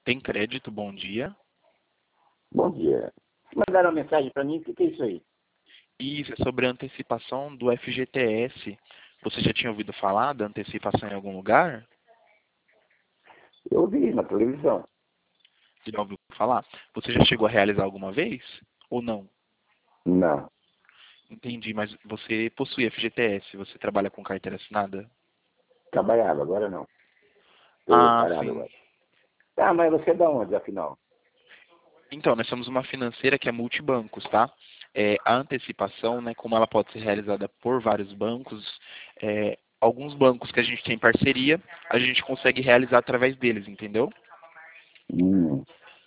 Tem crédito, bom dia. Bom dia. Mandaram uma mensagem para mim, o que é isso aí? Isso é sobre a antecipação do FGTS. Você já tinha ouvido falar da antecipação em algum lugar? Eu vi na televisão. Já ouviu falar? Você já chegou a realizar alguma vez? Ou não? Não, Entendi, mas você possui FGTS, você trabalha com carteira assinada? trabalhava, agora não. Estou Ah, parado sim. agora. Tá, mas você é da onde, afinal? Então, nós somos uma financeira que é multibancos, tá? A antecipação, né, como ela pode ser realizada por vários bancos, alguns bancos que a gente tem parceria, a gente consegue realizar através deles, entendeu? Hum.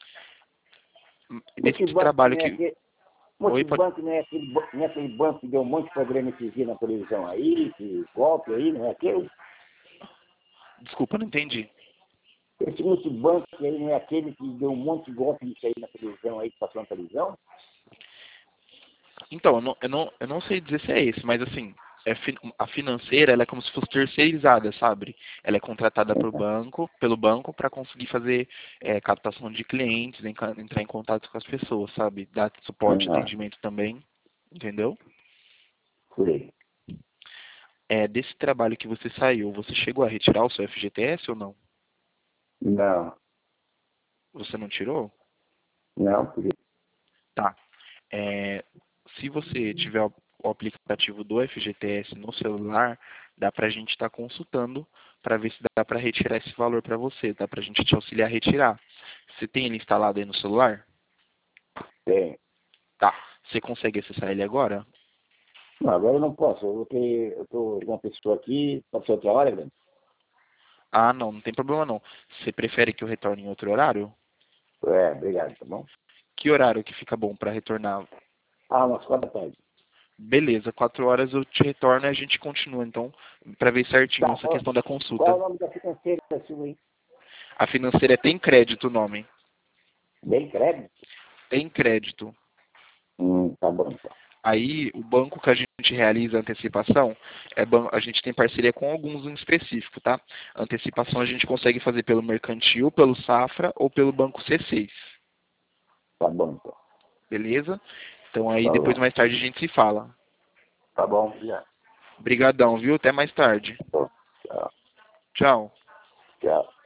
Esse Multibanco trabalho não é que... aquele, Oi, pode... multibanco não é aquele banco que deu um monte de problema esses dias na televisão aí, que golpe aí, não é aquele? Desculpa, não entendi. Esse multibanco aí não é aquele que deu um monte de golpe nisso aí na televisão aí, que passou na televisão? Então, eu não sei dizer se é esse, mas assim, a financeira, ela é como se fosse terceirizada, sabe? Ela é contratada pelo banco para conseguir fazer captação de clientes, entrar em contato com as pessoas, sabe? Dar suporte, Ah, atendimento também, entendeu? sei. Desse trabalho que você saiu, você chegou a retirar o seu FGTS ou não? Não, Você não tirou? não, porque... Tá. É, se você tiver o aplicativo do FGTS no celular, dá para a gente estar consultando para ver se dá para retirar esse valor para você, dá para a gente te auxiliar a retirar. Você tem ele instalado aí no celular? Tem. Tá. Você consegue acessar ele agora? Não, agora eu não posso. Eu estou com uma pessoa aqui, pode ser outra hora, Grande? Ah, não, não tem problema não. Você prefere que eu retorne em outro horário? É, obrigado, tá bom? Que horário que fica bom para retornar? Ah, umas 4 da tarde. Beleza, 4 horas eu te retorno e a gente continua então, para ver certinho Tá, essa questão da qual é consulta. o nome da financeira sua aí? A financeira tem crédito o nome. Bem crédito? Tem crédito. Tá bom, então. Aí, o banco que a gente realiza a antecipação, a gente tem parceria com alguns em específico, tá? A antecipação a gente consegue fazer pelo Mercantil, pelo Safra ou pelo Banco C6, Tá bom, então. beleza? Então aí Tá depois bom. mais tarde a gente se fala. Tá bom, obrigado. Brigadão, viu? Até mais tarde. Tá bom. Tchau. Tchau. Tchau.